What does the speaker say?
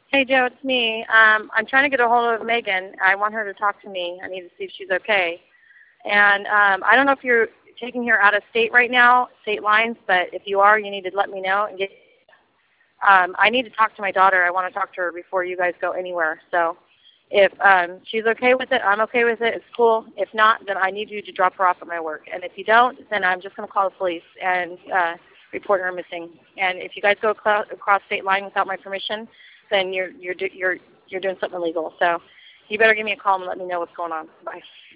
Hey Joe, it's me. I'm trying to get a hold of Megan. I want her to talk to me. I need to see if she's okay. And I don't know if you're taking her out of state right now, state lines, but if you are, you need to let me know and get. I need to talk to my daughter. I want to talk to her before you guys go anywhere. So if she's okay with it, I'm okay with it. It's cool. If not, then I need you to drop her off at my work. And if you don't, then I'm just going to call the police and report her missing. And if you guys go across state line without my permission, then you're doing something illegal. So you better give me a call and let me know what's going on. Bye.